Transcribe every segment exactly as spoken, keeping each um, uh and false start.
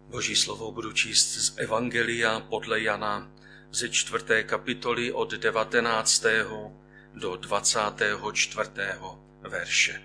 Boží slovo budu číst z Evangelia podle Jana ze čtvrté kapitoly od devatenáctého do dvacátého čtvrtého verše.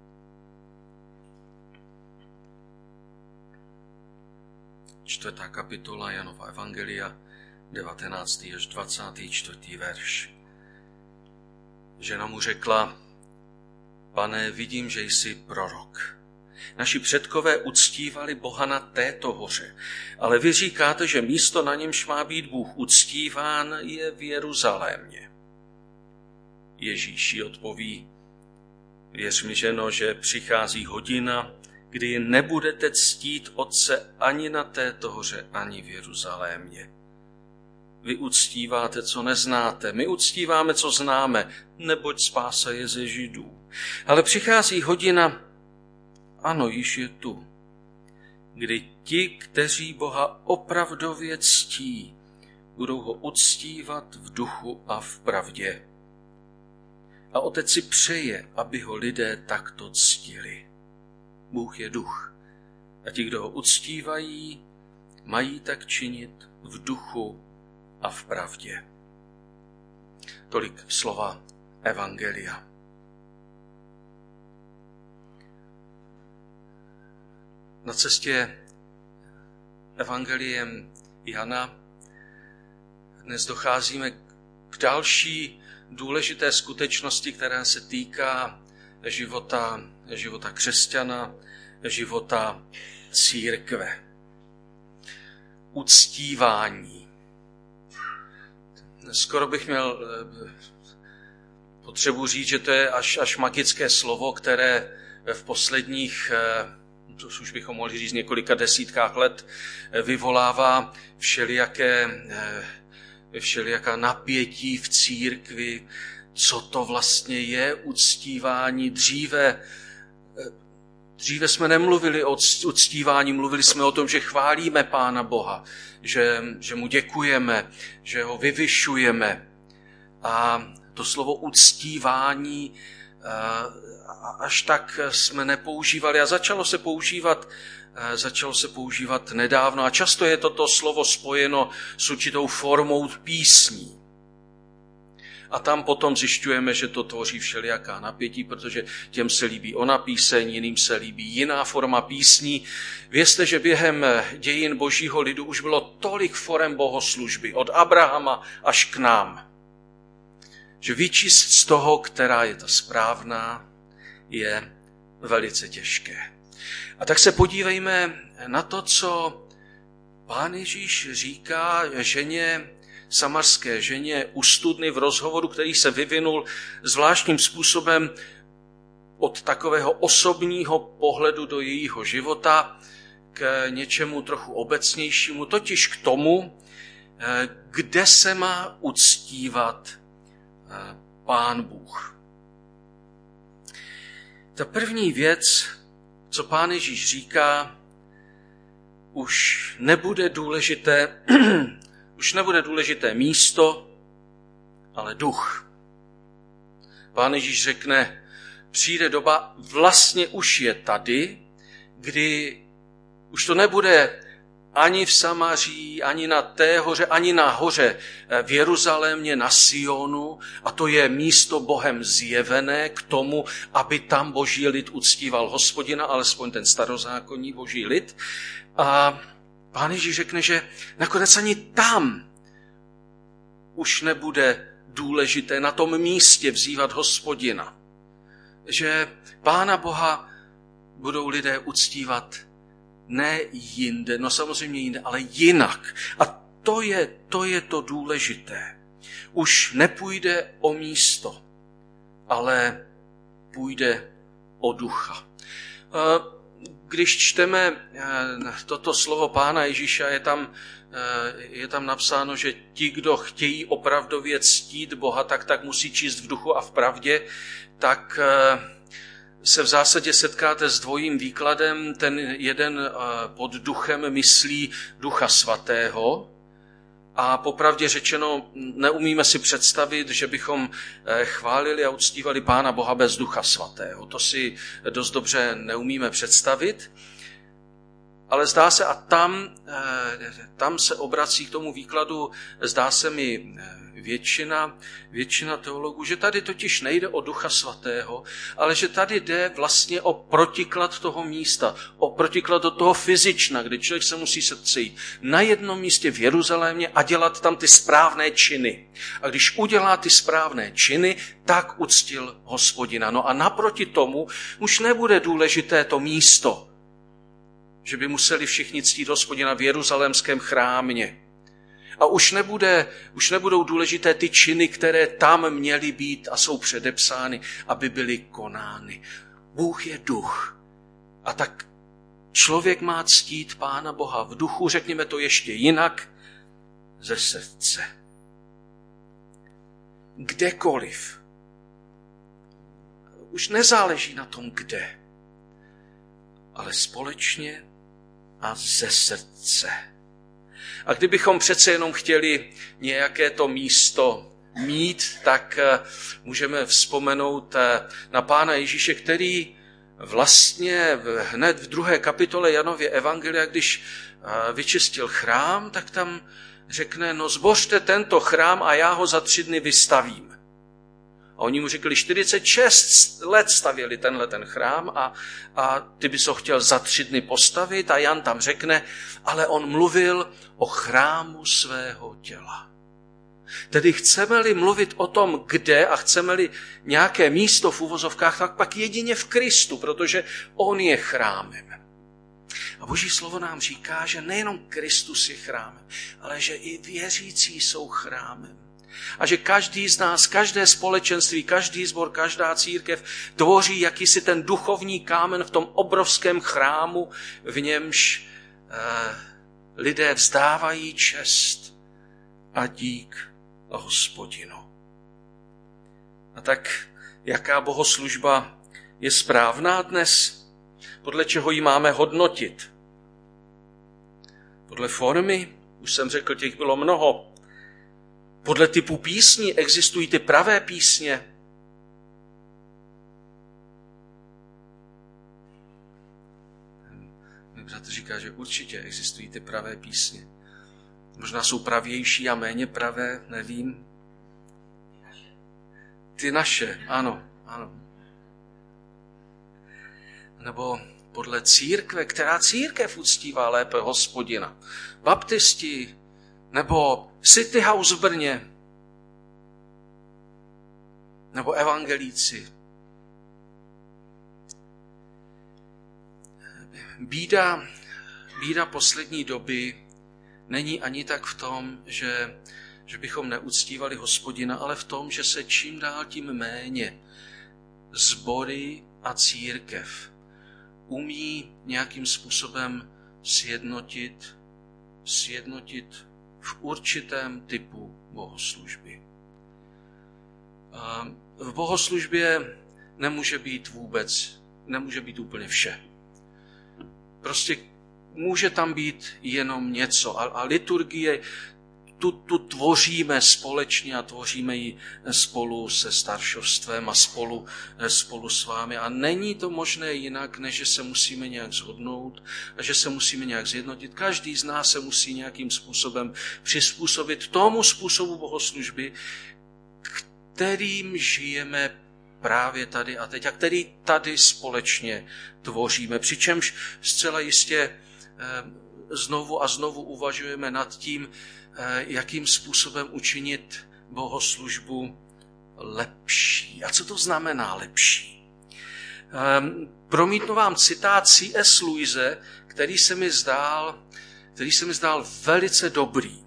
Čtvrtá kapitola Janova Evangelia, devatenáctý až dvacátý čtvrtý verš. Žena mu řekla: Pane, vidím, že jsi prorok. Naši předkové uctívali Boha na této hoře, ale vy říkáte, že místo, na němž má být Bůh uctíván, je v Jeruzalémě. Ježíš jí odpoví: Věř mi, ženo, že přichází hodina, kdy nebudete ctít Otce ani na této hoře, ani v Jeruzalémě. Vy uctíváte, co neznáte, my uctíváme, co známe, neboť spása je ze Židů. Ale přichází hodina, ano, již je tu, kdy ti, kteří Boha opravdově ctí, budou ho uctívat v duchu a v pravdě. A Otec si přeje, aby ho lidé takto ctili. Bůh je duch a ti, kdo ho uctívají, mají tak činit v duchu a v pravdě. Tolik slova Evangelia. Na cestě Evangeliem Jana dnes docházíme k další důležité skutečnosti, která se týká života, života křesťana, života církve. Uctívání. Skoro bych měl potřebu říct, že to je až, až magické slovo, které v posledních, to už bychom mohli říct, několika desítkách let vyvolává všelijaké, všelijaká napětí v církvi. Co to vlastně je uctívání? Dříve, dříve jsme nemluvili o uctívání, mluvili jsme o tom, že chválíme Pána Boha, že, že mu děkujeme, že ho vyvyšujeme. A to slovo uctívání až tak jsme nepoužívali a začalo se používat, začalo se používat nedávno a často je toto slovo spojeno s určitou formou písní. A tam potom zjišťujeme, že to tvoří všelijaká napětí, protože těm se líbí ona píseň, jiným se líbí jiná forma písní. Vězte, že během dějin božího lidu už bylo tolik forem bohoslužby, od Abrahama až k nám, že vyčíst z toho, která je ta správná, je velice těžké. A tak se podívejme na to, co Pán Ježíš říká ženě, samarské ženě u studny v rozhovoru, který se vyvinul zvláštním způsobem od takového osobního pohledu do jejího života k něčemu trochu obecnějšímu, totiž k tomu, kde se má uctívat Pán Bůh. Ta první věc, co Pán Ježíš říká, už nebude důležité, už nebude důležité místo, ale duch. Pán Ježíš řekne, přijde doba, vlastně už je tady, kdy už to nebude ani v Samaří, ani na té hoře, ani na hoře v Jeruzalémě, na Sionu. A to je místo Bohem zjevené k tomu, aby tam boží lid uctíval Hospodina, alespoň ten starozákonní boží lid. A Pán Ježíš řekne, že nakonec ani tam už nebude důležité na tom místě vzývat Hospodina. Že Pána Boha budou lidé uctívat ne jinde, no samozřejmě jinde, ale jinak. A to je, to je to důležité. Už nepůjde o místo, ale půjde o ducha. Když čteme toto slovo Pána Ježíša, je tam, je tam napsáno, že ti, kdo chtějí opravdově ctít Boha, tak, tak musí číst v duchu a v pravdě, tak se v zásadě setkáte s dvojím výkladem. Ten jeden pod duchem myslí Ducha Svatého a popravdě řečeno neumíme si představit, že bychom chválili a uctívali Pána Boha bez Ducha Svatého. To si dost dobře neumíme představit. ale zdá se, a tam, tam se obrací k tomu výkladu, zdá se mi většina, většina teologů, že tady totiž nejde o Ducha Svatého, ale že tady jde vlastně o protiklad toho místa, o protiklad do toho fyzična, kde člověk se musí sejít na jednom místě v Jeruzalémě a dělat tam ty správné činy. A když udělá ty správné činy, tak uctil Hospodina. No a naproti tomu už nebude důležité to místo, že by museli všichni ctít Hospodina v jeruzalémském chrámě. A už, nebude, už nebudou důležité ty činy, které tam měly být a jsou předepsány, aby byly konány. Bůh je duch. A tak člověk má ctít Pána Boha v duchu, řekněme to ještě jinak, ze srdce. Kdekoliv. Už nezáleží na tom, kde, ale společně a ze srdce. A kdybychom přece jenom chtěli nějaké to místo mít, tak můžeme vzpomenout na Pána Ježíše, který vlastně hned v druhé kapitole Janově evangelia, když vyčistil chrám, tak tam řekne, no zbořte tento chrám a já ho za tři dny vystavím. A oni mu řekli, čtyřicet šest let stavěli tenhle ten chrám a, a ty bys ho chtěl za tři dny postavit a Jan tam řekne, ale on mluvil o chrámu svého těla. Tedy chceme-li mluvit o tom, kde a chceme-li nějaké místo v uvozovkách, tak pak jedině v Kristu, protože on je chrámem. A Boží slovo nám říká, že nejenom Kristus je chrámem, ale že i věřící jsou chrámem. A že každý z nás, každé společenství, každý sbor, každá církev tvoří jakýsi ten duchovní kámen v tom obrovském chrámu, v němž eh, lidé vzdávají čest a dík Hospodinu. A tak jaká bohoslužba je správná dnes? Podle čeho ji máme hodnotit? Podle formy? Už jsem řekl, těch bylo mnoho. Podle typu písní existují ty pravé písně. Můj bratr říká, že určitě existují ty pravé písně. Možná jsou pravější a méně pravé, nevím. Ty naše, ano, ano. Nebo podle církve, která církev uctívá lépe Hospodina. Baptisti, nebo City House v Brně, nebo evangelíci. Bída, bída poslední doby není ani tak v tom, že, že bychom neuctívali Hospodina, ale v tom, že se čím dál tím méně sbory a církev umí nějakým způsobem sjednotit, sjednotit v určitém typu bohoslužby. V bohoslužbě nemůže být vůbec, nemůže být úplně vše. Prostě může tam být jenom něco. A, a liturgie, tu, tu tvoříme společně a tvoříme ji spolu se staršovstvem a spolu, spolu s vámi. A není to možné jinak, než že se musíme nějak shodnout a že se musíme nějak zjednotit. Každý z nás se musí nějakým způsobem přizpůsobit tomu způsobu bohoslužby, kterým žijeme právě tady a teď a který tady společně tvoříme. Přičemž zcela jistě znovu a znovu uvažujeme nad tím, jakým způsobem učinit bohoslužbu lepší. A co to znamená lepší? Promítnu vám citát C S Lewise, který se mi zdál, který se mi zdál velice dobrý.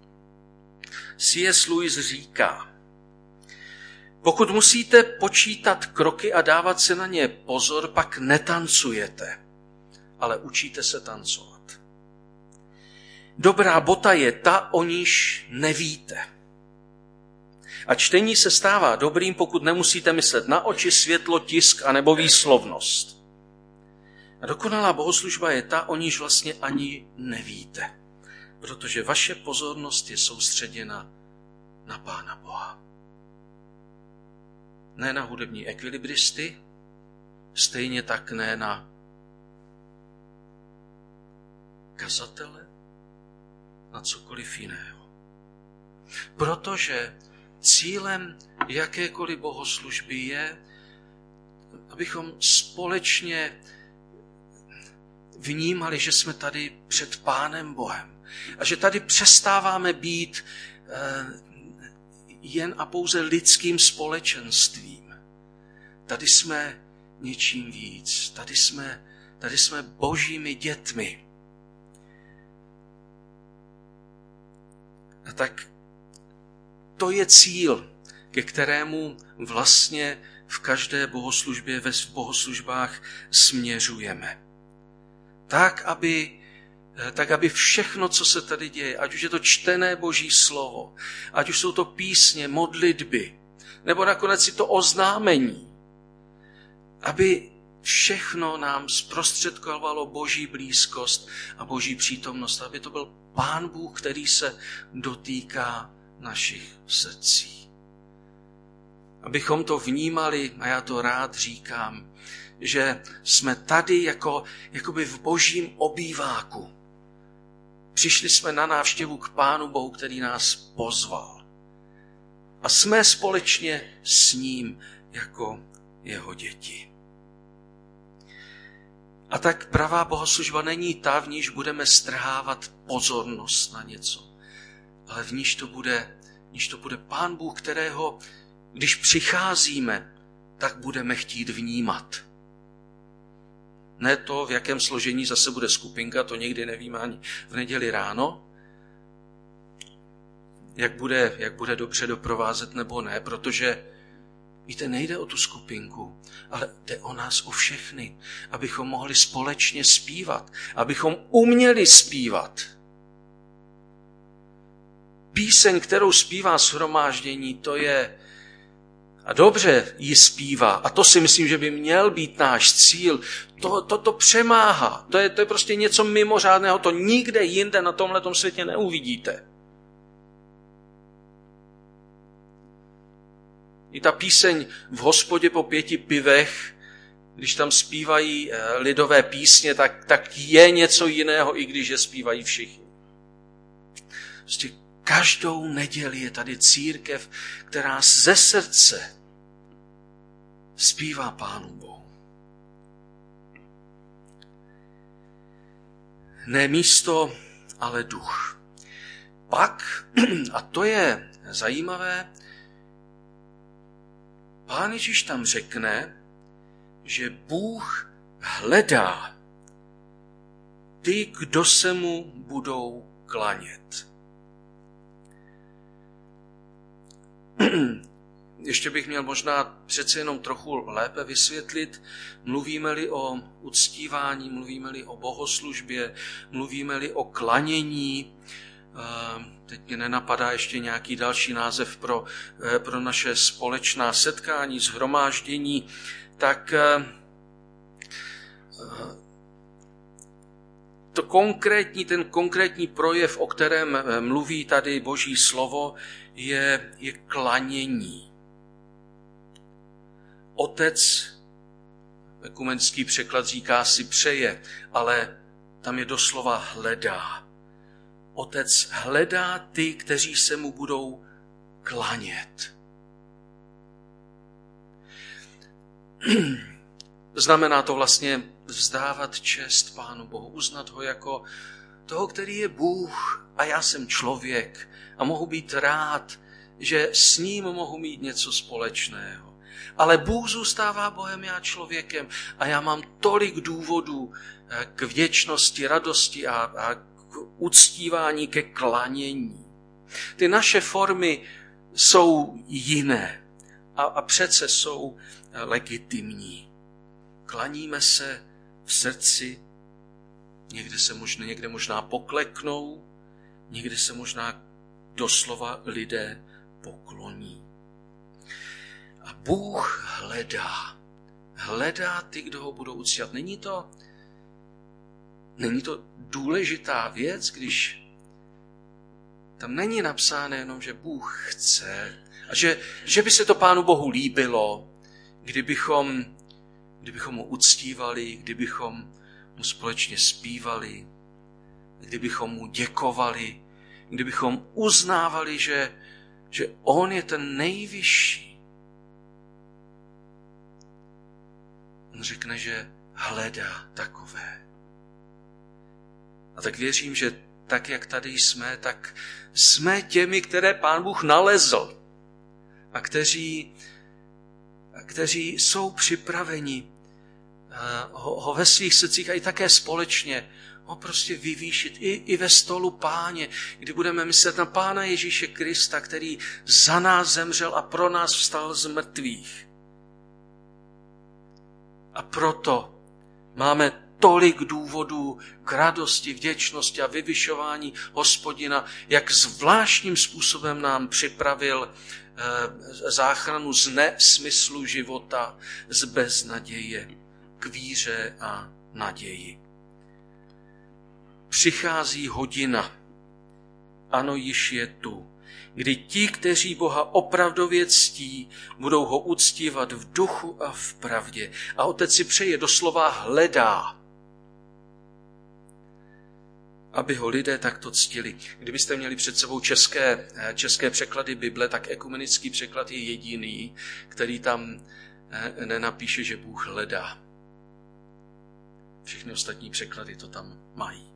C S Lewis říká, pokud musíte počítat kroky a dávat se na ně pozor, pak netancujete, ale učíte se tancovat. Dobrá bota je ta, o níž nevíte. A čtení se stává dobrým, pokud nemusíte myslet na oči, světlo, tisk a nebo výslovnost. A dokonalá bohoslužba je ta, o níž vlastně ani nevíte, protože vaše pozornost je soustředěna na Pána Boha. Ne na hudební ekvilibristy, stejně tak ne na kazatele, na cokoliv jiného. Protože cílem jakékoliv bohoslužby je, abychom společně vnímali, že jsme tady před Pánem Bohem a že tady přestáváme být eh, jen a pouze lidským společenstvím. Tady jsme něčím víc. Tady jsme, tady jsme božími dětmi. A tak to je cíl, ke kterému vlastně v každé bohoslužbě, ve bohoslužbách směřujeme. Tak, aby, tak, aby všechno, co se tady děje, ať už je to čtené boží slovo, ať už jsou to písně, modlitby, nebo nakonec i to oznámení, aby všechno nám zprostředkovalo boží blízkost a boží přítomnost, aby to byl Pán Bůh, který se dotýká našich srdcí. Abychom to vnímali, a já to rád říkám, že jsme tady jako, jakoby v božím obýváku. Přišli jsme na návštěvu k Pánu Bohu, který nás pozval. A jsme společně s ním jako jeho děti. A tak pravá bohoslužba není ta, v níž budeme strhávat pozornost na něco, ale v níž to bude, v níž to bude Pán Bůh, kterého, když přicházíme, tak budeme chtít vnímat. Ne to, v jakém složení zase bude skupinka, to někdy nevíme ani v neděli ráno, jak bude, jak bude dobře doprovázet nebo ne, protože víte, nejde o tu skupinku, ale jde o nás, o všechny, abychom mohli společně zpívat, abychom uměli zpívat. Píseň, kterou zpívá shromáždění, to je, a dobře ji zpívá, a to si myslím, že by měl být náš cíl, to, to, to přemáhá, to je, to je prostě něco mimořádného, to nikde jinde na tomhletom světě neuvidíte. I ta píseň v hospodě po pěti pivech, když tam zpívají lidové písně, tak, tak je něco jiného, i když je zpívají všichni. Prostě každou neděli je tady církev, která ze srdce zpívá Pánu Bohu. Ne místo, ale duch. Pak, a to je zajímavé, Pán Ježíš tam řekne, že Bůh hledá ty, kdo se mu budou klanět. Ještě bych měl možná přece jenom trochu lépe vysvětlit, mluvíme-li o uctívání, mluvíme-li o bohoslužbě, mluvíme-li o klanění. Teď mě nenapadá ještě nějaký další název pro, pro naše společná setkání, shromáždění, tak to konkrétní, ten konkrétní projev, o kterém mluví tady Boží slovo, je, je klanění. Otec, ekumenský překlad říká si přeje, ale tam je doslova hledá. Otec hledá ty, kteří se mu budou klanět. Znamená to vlastně vzdávat čest Pánu Bohu, uznat ho jako toho, který je Bůh a já jsem člověk a mohu být rád, že s ním mohu mít něco společného. Ale Bůh zůstává Bohem, já člověkem a já mám tolik důvodů k vděčnosti, radosti a, a k uctívání, ke klanění. Ty naše formy jsou jiné a, a přece jsou legitimní. Klaníme se v srdci, někde se možná, někde možná pokleknou, někde se možná doslova lidé pokloní. A Bůh hledá. Hledá ty, kdo ho budou uctívat. Není to, není to důležitá věc, když tam není napsáno jenom, že Bůh chce a že, že by se to Pánu Bohu líbilo, kdybychom, kdybychom ho uctívali, kdybychom mu společně zpívali. kdybychom mu děkovali, kdybychom uznávali, že, že on je ten nejvyšší. On řekne, že hledá takové. A tak věřím, že tak, jak tady jsme, tak jsme těmi, které Pán Bůh nalezl a kteří, a kteří jsou připraveni ho, ho ve svých srdcích a i také společně ho prostě vyvýšit i, i ve stolu Páně, kdy budeme myslet na Pána Ježíše Krista, který za nás zemřel a pro nás vstal z mrtvých. A proto máme tolik důvodů k radosti, vděčnosti a vyvyšování Hospodina, jak zvláštním způsobem nám připravil eh, záchranu z nesmyslu života, z beznaděje k víře a naději. Přichází hodina, ano, již je tu, kdy ti, kteří Boha opravdově ctí, budou ho uctívat v duchu a v pravdě. A Otec si přeje, doslova hledá, aby ho lidé takto ctili. Kdybyste měli před sebou české, české překlady Bible, tak ekumenický překlad je jediný, který tam nenapíše, že Bůh hledá. Všechny ostatní překlady to tam mají.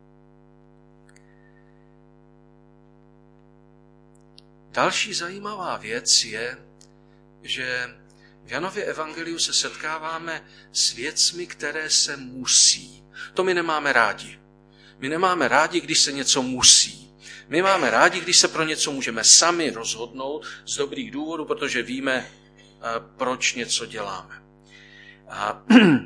Další zajímavá věc je, že v Janově evangeliu se setkáváme s věcmi, které se musí. To my nemáme rádi. My nemáme rádi, když se něco musí. My máme rádi, když se pro něco můžeme sami rozhodnout z dobrých důvodů, protože víme, proč něco děláme. A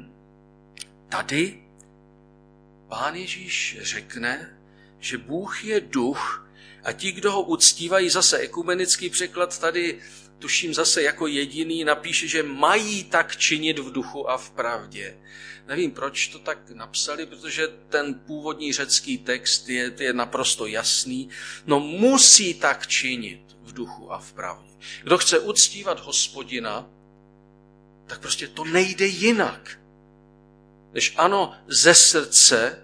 tady Pán Ježíš řekne, že Bůh je duch a ti, kdo ho uctívají, zase ekumenický překlad tady, tuším zase jako jediný, napíše, že mají tak činit v duchu a v pravdě. Nevím, proč to tak napsali, protože ten původní řecký text je, je naprosto jasný. No musí tak činit v duchu a v pravdě. Kdo chce uctívat Hospodina, tak prostě to nejde jinak. Než ano, ze srdce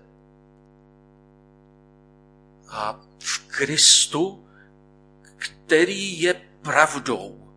a v Kristu, který je pravdou.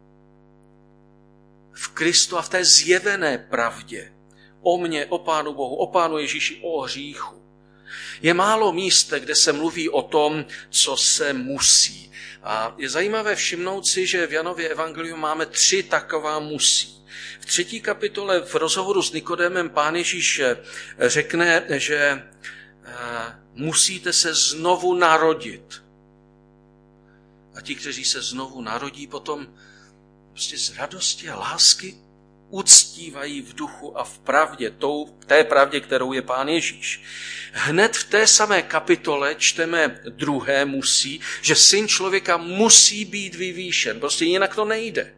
V Kristu a v té zjevené pravdě. O mně, o Pánu Bohu, o Pánu Ježíši, o hříchu. Je málo míst, kde se mluví o tom, co se musí. A je zajímavé všimnout si, že v Janově evangeliu máme tři taková musí. V třetí kapitole v rozhovoru s Nikodémem Pán Ježíš řekne, že musíte se znovu narodit. A ti, kteří se znovu narodí, potom prostě z radosti a lásky uctívají v duchu a v pravdě, tou, té pravdě, kterou je Pán Ježíš. Hned v té samé kapitole čteme druhé musí, že syn člověka musí být vyvýšen. Prostě jinak to nejde.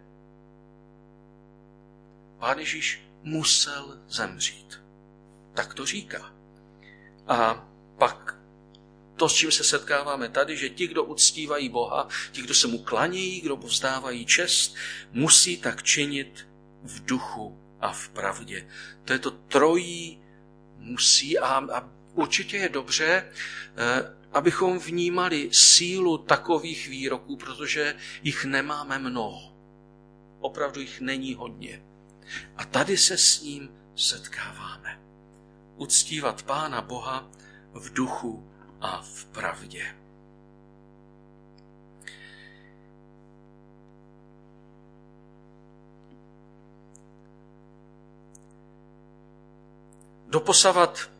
Pán Ježíš musel zemřít. Tak to říká. A pak to, s čím se setkáváme tady, že ti, kdo uctívají Boha, ti, kdo se mu klanějí, kdo mu vzdávají čest, musí tak činit v duchu a v pravdě. To je to trojí musí a, a určitě je dobře, eh, abychom vnímali sílu takových výroků, protože jich nemáme mnoho. Opravdu jich není hodně. A tady se s ním setkáváme. Uctívat Pána Boha v duchu a v pravdě. Doposavat,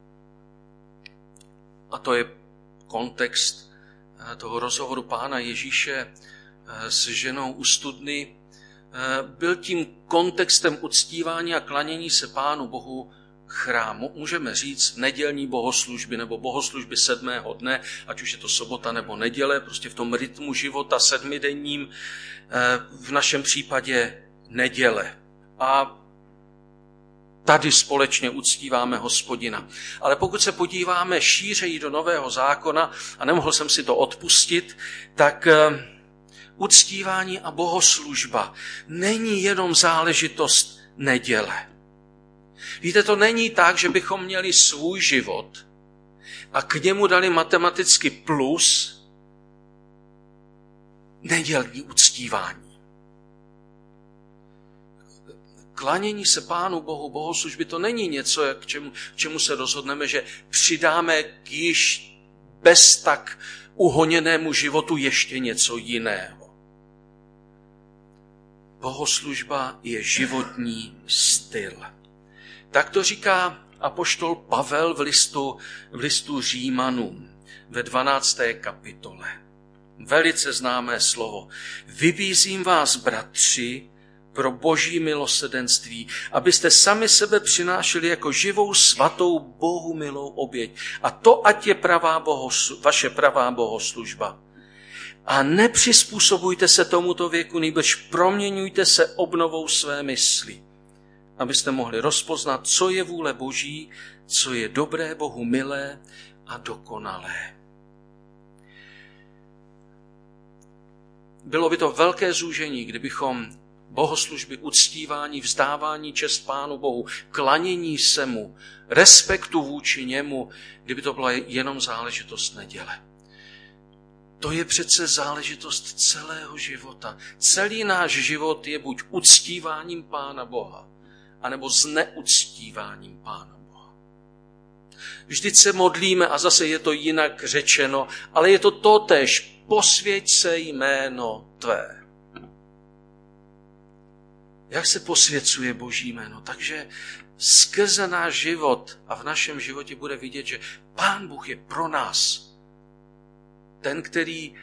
a to je kontext toho rozhovoru Pána Ježíše s ženou u studny, byl tím kontextem uctívání a klanění se Pánu Bohu chrámu, můžeme říct nedělní bohoslužby nebo bohoslužby sedmého dne, ať už je to sobota nebo neděle, prostě v tom rytmu života sedmidenním, v našem případě neděle. A tady společně uctíváme Hospodina. Ale pokud se podíváme šířeji do Nového zákona, a nemohl jsem si to odpustit, tak uctívání a bohoslužba není jenom záležitost neděle. Víte, to není tak, že bychom měli svůj život a k němu dali matematicky plus nedělní uctívání. Klanění se Pánu Bohu, bohoslužby, to není něco, k čemu, k čemu se rozhodneme, že přidáme k již bez tak uhoněnému životu ještě něco jiného. Bohoslužba je životní styl. Tak to říká apoštol Pavel v listu, v listu Římanům ve dvanácté kapitole. Velice známé slovo. Vybízím vás, bratři, pro boží milosrdenství, abyste sami sebe přinášeli jako živou, svatou, Bohu milou oběť. A to, ať je pravá bohoslu, vaše pravá bohoslužba. A nepřizpůsobujte se tomuto věku, nýbrž proměňujte se obnovou své mysli, abyste mohli rozpoznat, co je vůle Boží, co je dobré, Bohu milé a dokonalé. Bylo by to velké zúžení, kdybychom bohoslužby, uctívání, vzdávání čest Pánu Bohu, klanění se mu, respektu vůči němu, kdyby to byla jenom záležitost neděle. To je přece záležitost celého života. Celý náš život je buď uctíváním Pána Boha, anebo zneuctíváním Pána Boha. Vždyť se modlíme, a zase je to jinak řečeno, ale je to totéž, posvěť se jméno tvé. Jak se posvěcuje Boží jméno? Takže skrze náš život a v našem životě bude vidět, že Pán Bůh je pro nás ten, který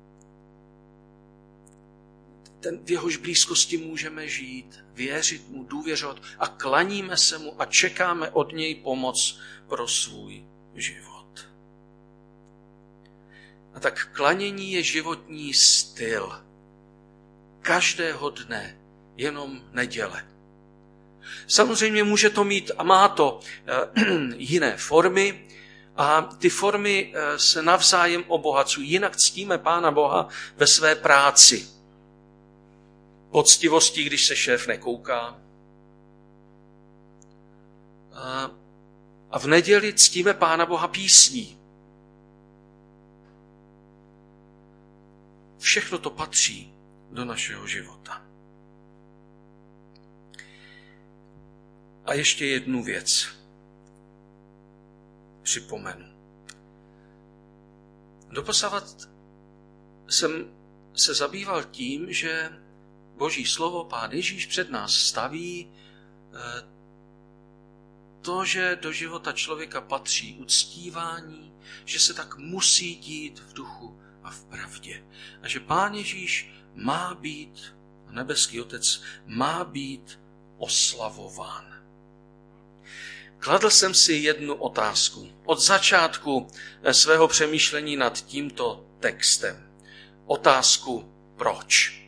ten v jehož blízkosti můžeme žít, věřit mu, důvěřovat a klaníme se mu a čekáme od něj pomoc pro svůj život. A tak klanění je životní styl každého dne, jenom neděle. Samozřejmě může to mít a má to jiné formy a ty formy se navzájem obohacují. Jinak ctíme Pána Boha ve své práci. Poctivostí, když se šéf nekouká. A v neděli ctíme Pána Boha písní. Všechno to patří do našeho života. A ještě jednu věc připomenu. Doposavat jsem se zabýval tím, že Boží slovo, Pán Ježíš před nás staví to, že do života člověka patří uctívání, že se tak musí dít v duchu a v pravdě. A že Pán Ježíš má být, nebeský Otec má být oslavován. Kladl jsem si jednu otázku od začátku svého přemýšlení nad tímto textem. Otázku proč?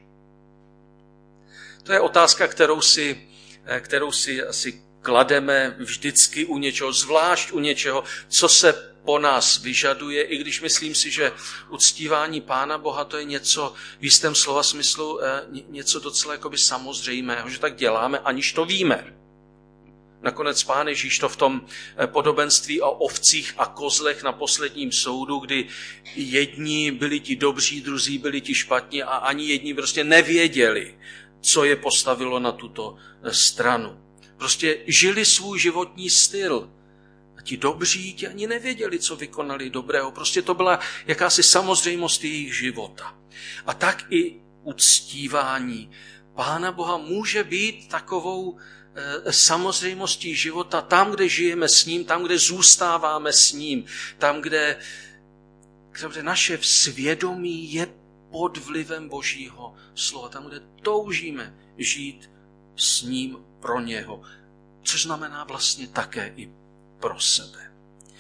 To je otázka, kterou si, kterou si asi klademe vždycky u něčeho, zvlášť u něčeho, co se po nás vyžaduje, i když myslím si, že uctívání Pána Boha to je něco v jistém slova smyslu, něco docela jakoby samozřejmého, že tak děláme, aniž to víme. Nakonec Pán Ježíš to v tom podobenství o ovcích a kozlech na posledním soudu, kdy jedni byli ti dobří, druzí byli ti špatní a ani jedni prostě nevěděli, co je postavilo na tuto stranu. Prostě žili svůj životní styl. A ti dobří ti ani nevěděli, co vykonali dobrého. Prostě to byla jakási samozřejmost jejich života. A tak i uctívání Pána Boha může být takovou samozřejmostí života tam, kde žijeme s ním, tam, kde zůstáváme s ním, tam, kde, kde naše svědomí je pod vlivem Božího slova, tam, kde toužíme žít s ním pro něho, což znamená vlastně také i pro sebe.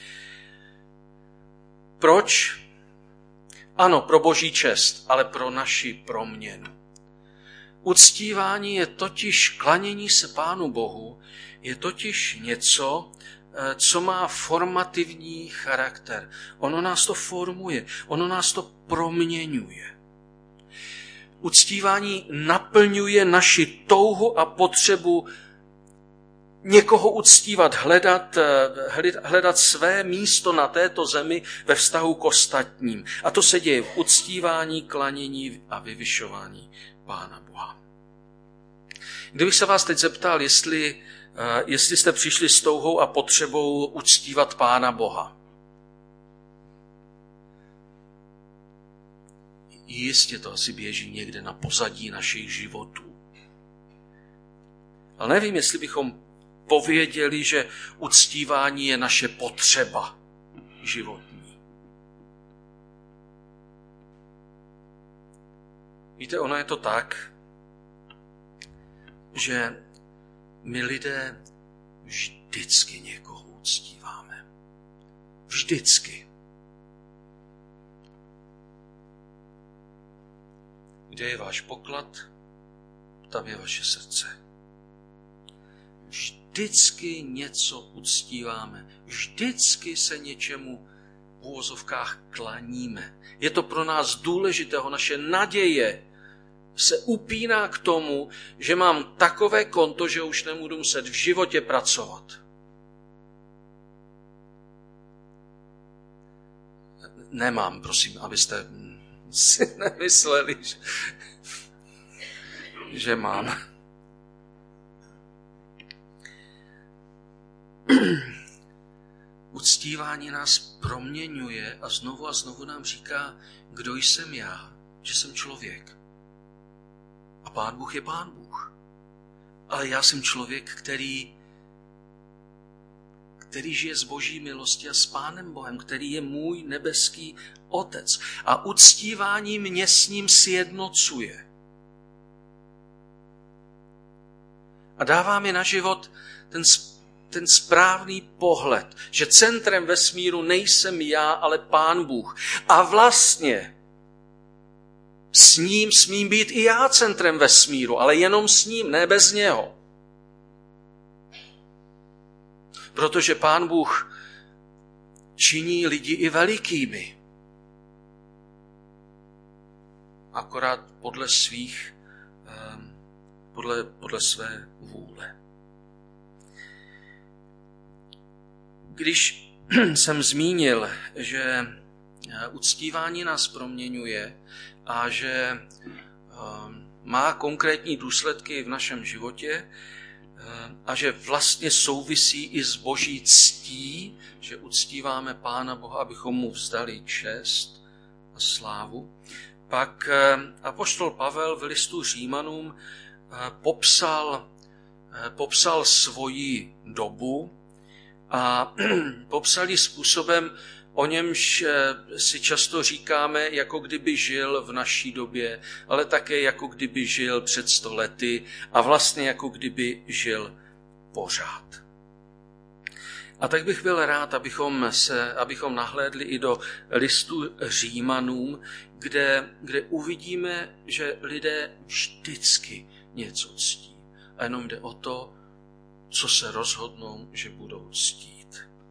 Proč? Ano, pro Boží čest, ale pro naši proměnu. Uctívání je totiž klanění se Pánu Bohu, je totiž něco, co má formativní charakter. Ono nás to formuje, ono nás to proměňuje. Uctívání naplňuje naši touhu a potřebu někoho uctívat, hledat, hledat své místo na této zemi ve vztahu k ostatním. A to se děje v uctívání, klanění a vyvyšování Pána Boha. Kdybych se vás teď zeptal, jestli, jestli jste přišli s touhou a potřebou uctívat Pána Boha. Jistě to asi běží někde na pozadí našich životů. Ale nevím, jestli bychom pověděli, že uctívání je naše potřeba životní. Víte, ono je to tak, že my lidé vždycky někoho uctíváme. Vždycky. Kde je váš poklad, tam je vaše srdce. Vždycky něco uctíváme. Vždycky se něčemu v uvozovkách klaníme. Je to pro nás důležitého, naše naděje se upíná k tomu, že mám takové konto, že už nebudu muset v životě pracovat. Nemám, prosím, abyste si nemysleli, že, že mám. Uctívání nás proměňuje a znovu a znovu nám říká, kdo jsem já, že jsem člověk. A Pán Bůh je Pán Bůh. Ale já jsem člověk, který, který žije z Boží milosti a s Pánem Bohem, který je můj nebeský Otec. A uctívání mě s ním sjednocuje. A dává mi na život ten, ten správný pohled, že centrem vesmíru nejsem já, ale Pán Bůh. A vlastně s ním smím být i já centrem vesmíru, ale jenom s ním, ne bez něho. Protože Pán Bůh činí lidi i velikými. Akorát podle svých, podle, podle své vůle. Když jsem zmínil, že uctívání nás proměňuje a že má konkrétní důsledky v našem životě a že vlastně souvisí i s Boží ctí, že uctíváme Pána Boha, abychom mu vzdali čest a slávu, pak apoštol Pavel v listu Římanům popsal, popsal svoji dobu a popsal ji způsobem, o němž si často říkáme, jako kdyby žil v naší době, ale také jako kdyby žil před sto lety a vlastně jako kdyby žil pořád. A tak bych byl rád, abychom, se, abychom nahlédli i do listu Římanům, kde, kde uvidíme, že lidé vždycky něco ctí. A jenom jde o to, co se rozhodnou, že budou ctít.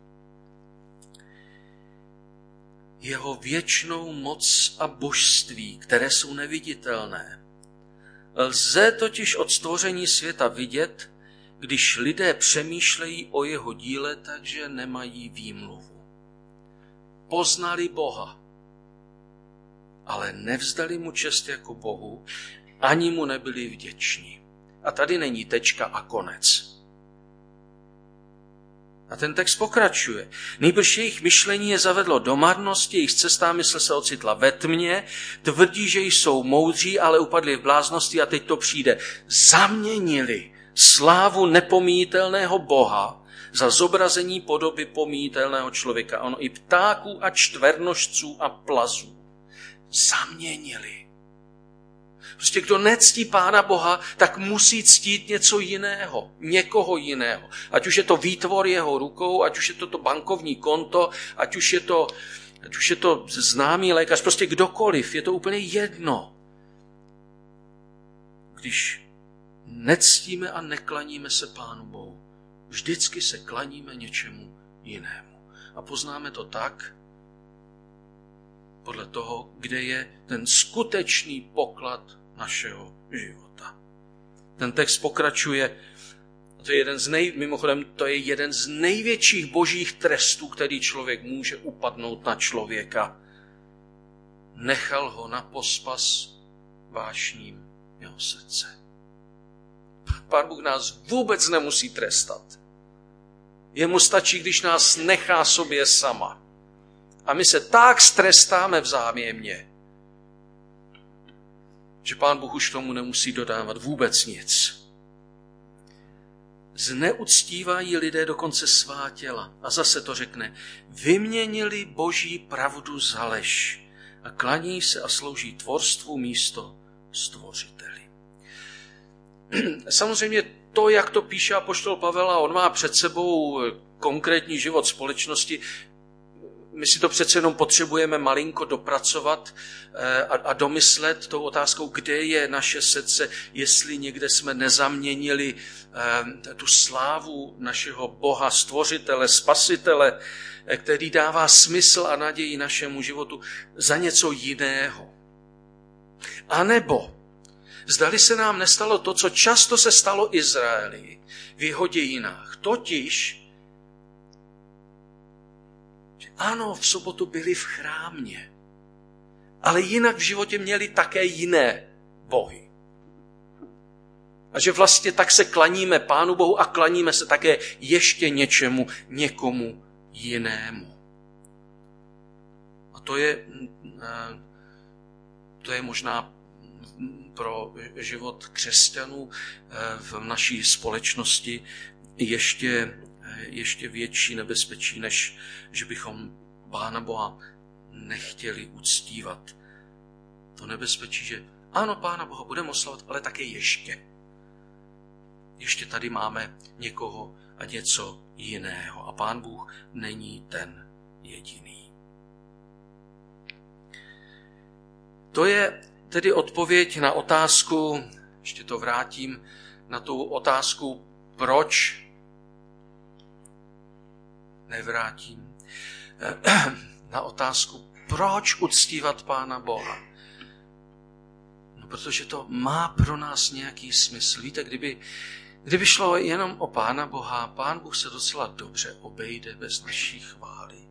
Jeho věčnou moc a božství, které jsou neviditelné. Lze totiž od stvoření světa vidět, když lidé přemýšlejí o jeho díle, takže nemají výmluvu. Poznali Boha, ale nevzdali mu čest jako Bohu, ani mu nebyli vděční. A tady není tečka a konec. A ten text pokračuje. Nejbrž jejich myšlení je zavedlo do marnosti, jejich cestá mysl se ocitla ve tmě, tvrdí, že jsou moudří, ale upadli v bláznosti a teď to přijde. Zaměnili slávu nepomíjitelného Boha za zobrazení podoby pomíjitelného člověka. Ono i ptáků a čtvernožců a plazů. Zaměnili. Prostě kdo nectí Pána Boha, tak musí ctít něco jiného, někoho jiného. Ať už je to výtvor jeho rukou, ať už je to to bankovní konto, ať už je to, ať už je to známý lékař, prostě kdokoliv, je to úplně jedno. Když nectíme a neklaníme se Pánu Bohu, vždycky se klaníme něčemu jinému. A poznáme to tak, podle toho, kde je ten skutečný poklad našeho života. Ten text pokračuje To je jeden z nej, mimochodem, to je jeden z největších božích trestů, který člověk může upadnout na člověka. Nechal ho na pospas vášním jeho srdce. Pán Bůh nás vůbec nemusí trestat. Jemu stačí, když nás nechá sobě sama. A my se tak strestáme vzájemně, že Pán Bůh už tomu nemusí dodávat vůbec nic. Zneuctívají lidé dokonce svá těla. A zase to řekne, vyměnili boží pravdu za lež a klaní se a slouží tvorstvu místo stvořiteli. Samozřejmě to, jak to píše apoštol Pavel, a on má před sebou konkrétní život společnosti, my si to přece jenom potřebujeme malinko dopracovat a, a domyslet tou otázkou, kde je naše srdce, jestli někde jsme nezaměnili eh, tu slávu našeho Boha, stvořitele, spasitele, eh, který dává smysl a naději našemu životu za něco jiného. A nebo zdali se nám nestalo to, co často se stalo Izraeli v jeho dějinách, totiž ano, v sobotu byli v chrámě, ale jinak v životě měli také jiné bohy. A že vlastně tak se klaníme Pánu Bohu a klaníme se také ještě něčemu, někomu jinému. A to je, to je možná pro život křesťanů v naší společnosti ještě ještě větší nebezpečí, než že bychom Pána Boha nechtěli uctívat. To nebezpečí, že ano, Pána Boha budeme oslavovat, ale také ještě. Ještě tady máme někoho a něco jiného. A Pán Bůh není ten jediný. To je tedy odpověď na otázku, ještě to vrátím, na tu otázku, proč nevrátím, na otázku, proč uctívat Pána Boha. No, protože to má pro nás nějaký smysl. Víte, kdyby, kdyby šlo jenom o Pána Boha, Pán Bůh se docela dobře obejde bez naší chvály.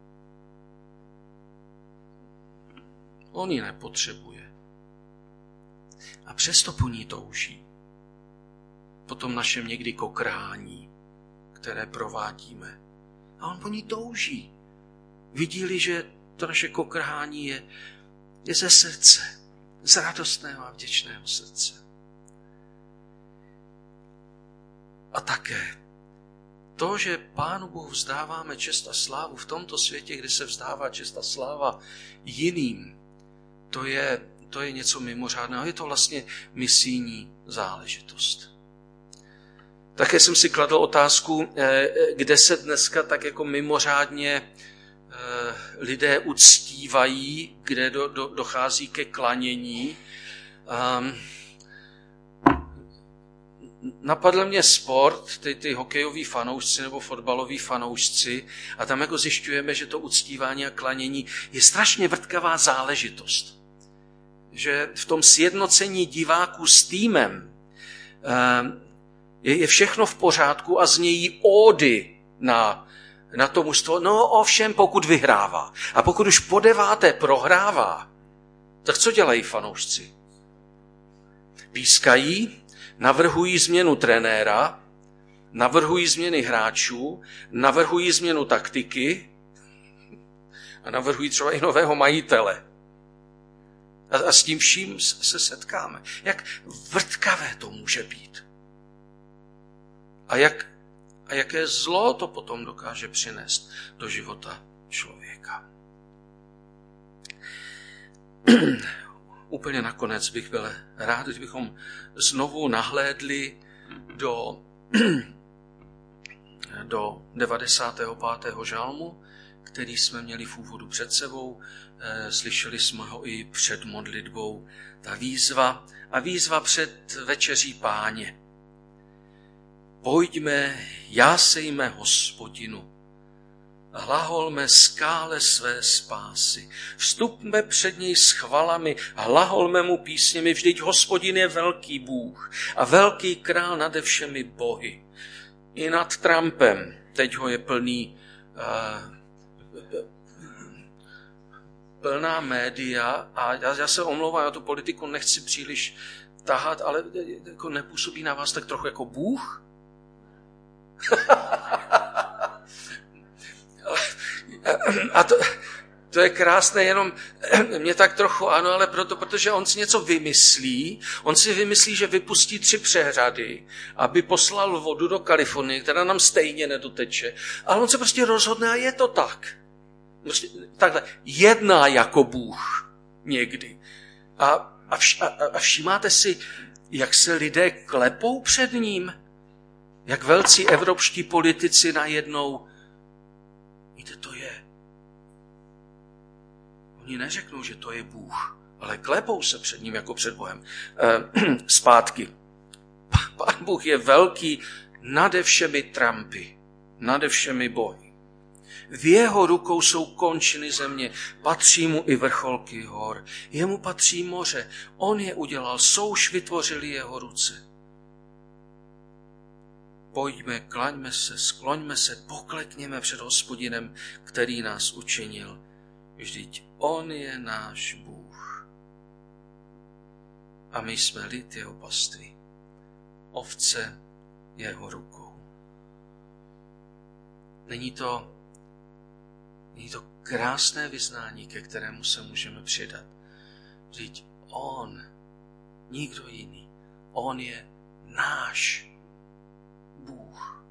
On ji nepotřebuje. A přesto po ní touží. Po tom našem někdy kokrhání, které provádíme. A on po ní touží. Vidí-li, že to naše kokrhání je, je ze srdce, z radostného a vděčného srdce. A také to, že Pánu Bohu vzdáváme čest a slávu v tomto světě, kde se vzdává čest a sláva jiným, to je, to je něco mimořádného. Je to vlastně misijní záležitost. Také jsem si kladl otázku, kde se dneska tak jako mimořádně lidé uctívají, kde do, do, dochází ke klanění. Um, napadl mě sport, ty, ty hokejoví fanoušci nebo fotbaloví fanoušci, a tam jako zjišťujeme, že to uctívání a klanění je strašně vrtkavá záležitost. Že v tom sjednocení diváků s týmem um, je, je všechno v pořádku a znějí ódy na na to mužstvo, no ovšem pokud vyhrává. A pokud už po deváté prohrává, tak co dělají fanoušci? Pískají, navrhují změnu trenéra, navrhují změny hráčů, navrhují změnu taktiky a navrhují třeba i nového majitele. A, a s tím vším se setkáme. Jak vrtkavé to může být. A jak A jaké zlo to potom dokáže přinést do života člověka. Úplně nakonec bych byl rád, kdybychom znovu nahlédli do, do devadesátého pátého žalmu, který jsme měli v úvodu před sebou. Slyšeli jsme ho i před modlitbou. Ta výzva a výzva před večeří Páně. Pojďme, jásejme Hospodinu, hlaholme skále své spásy. Vstupme před něj s chvalami, hlaholme mu písněmi, vždyť Hospodin je velký Bůh a velký král nade všemi bohy. i nad Trumpem. Teď ho je plný, uh, plná média a já, já se omlouvám, já tu politiku nechci příliš tahat, ale jako nepůsobí na vás tak trochu jako Bůh? A to, to je krásné, jenom mě tak trochu ano, ale proto, protože on si něco vymyslí, on si vymyslí, že vypustí tři přehrady, aby poslal vodu do Kalifornie, která nám stejně nedoteče, ale on se prostě rozhodne a je to tak. Prostě takhle, jedná jako Bůh někdy. A, a, vš, a, a všímáte si, jak se lidé klepou před ním? Jak velcí evropští politici najednou, víte, to je. Oni neřeknou, že to je Bůh, ale klepou se před ním jako před Bohem. E, zpátky. Pán Bůh je velký nade všemi Trumpy, nade všemi bohy. V jeho rukou jsou končiny země, patří mu i vrcholky hor. Jemu patří moře, on je udělal, souš vytvořili jeho ruce. Pojďme, klaňme se, skloňme se, poklekněme před Hospodinem, který nás učinil. Vždyť on je náš Bůh. A my jsme lid jeho pastvy, ovce jeho rukou. Není to, není to krásné vyznání, ke kterému se můžeme přidat. Vždyť on, nikdo jiný, on je náš Bůh.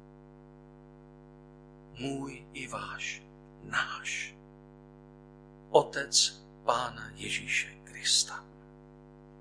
Můj i váš, náš. Otec Pána Ježíše Krista.